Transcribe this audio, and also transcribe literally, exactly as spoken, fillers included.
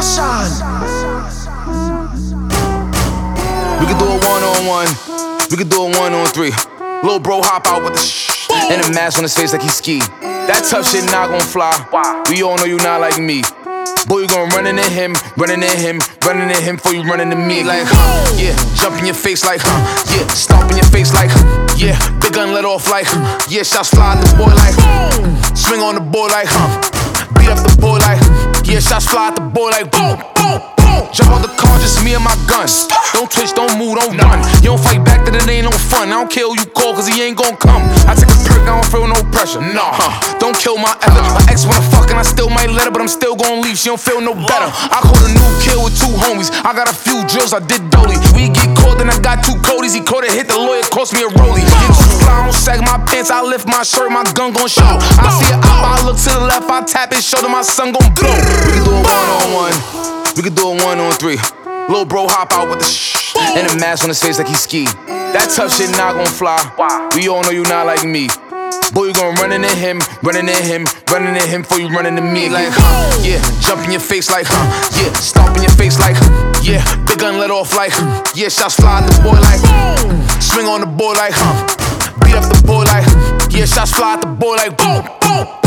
Marshawn. We could do a one-on-one. We could do a one-on-three. Lil' bro hop out with the shh and a mask on his face like he ski. That tough shit not gon' fly. We all know you not like me. Boy, you gon' run into him, running into him, running into him before you run into me. Like, huh, yeah, jump in your face like, huh, yeah, stomp in your face like, huh, yeah, big gun let off like, huh, yeah, shots fly at the boy like, huh, swing on the boy like, huh, beat up the boy like, yeah, shots fly at the boy like, boom, boom, boom. Jump out the car, just me and my gun. Don't twitch, don't move, don't run. You don't fight back, then it ain't no fun. I don't care who you call, cause he ain't gon' come. I take a perk, I don't feel no pressure. Nah, huh. Don't kill my effort. My ex wanna fuck and I still might let her, but I'm still gon' leave. She don't feel no better. I caught a new kill with two homies. I got a few drills, I did dolly. We get caught, then I got two Codys. He caught it, hit the lawyer, cost me a rollie. Get too fly, I don't sag my pants. I lift my shirt, my gun gon' show. I see a op, I look to the left, I tap his shoulder, my son gon' blow. We can do a one-on-one. We could do a one-on-three. Lil' bro hop out with the shh and a mask on his face like he ski. That tough shit not gon' fly. We all know you not like me. Boy, you gon' run into him, run into him, run into him before you run into me. Like, huh, yeah, jump in your face like, huh, yeah, stomp in your face like, huh, yeah, big gun let off like, huh, yeah, shots fly at the boy like, swing on the boy like, huh, beat up the boy like, yeah, shots fly at the boy like, boom, boom.